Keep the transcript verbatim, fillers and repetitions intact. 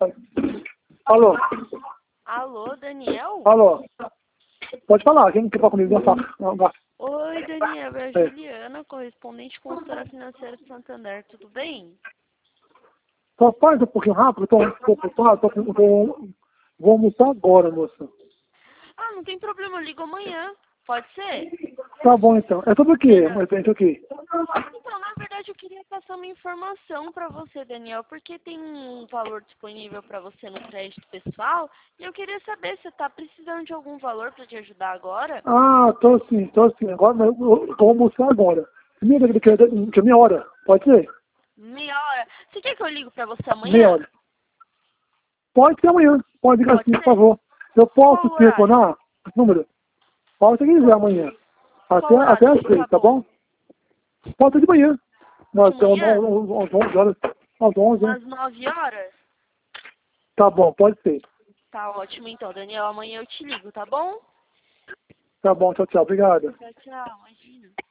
Alô? Alô, Daniel? Alô? Pode falar, quem quer falar comigo? Não, tá. Não, não. Oi, Daniel, é a É. Juliana, correspondente consultora financeira de Santander, tudo bem? Só faz um pouquinho rápido, eu tô um pouco ocupado, tô, tô, tô, vou almoçar agora, moça. Ah, não tem problema, eu ligo amanhã, pode ser? Tá bom então. É sobre o quê? Mas é sobre o quê? Então, na verdade, eu queria passar uma informação para você, Daniel, porque tem um valor disponível para você no crédito pessoal e eu queria saber se você está precisando de algum valor para te ajudar agora. Ah, tô sim, tô sim. Agora eu, eu, eu vou almoçar agora. Meia, que, que, que meia hora, pode ser? Meia hora. Você quer que eu ligo para você Meia amanhã? hora. Pode ser amanhã. Pode ligar Pode assim, por ser? favor. Eu posso Qual o horário? telefonar? Número? Pode ser quiser amanhã. Qual Até, até horário às que seis, fica tá bom? bom? Pode ser de manhã. De Nós estamos manhã? às onze horas. Às onze, né? Umas nove horas? Tá bom, pode ser. Tá ótimo então, Daniel. Amanhã eu te ligo, tá bom? Tá bom, tchau, tchau. Obrigado. Tchau, tchau. Imagina.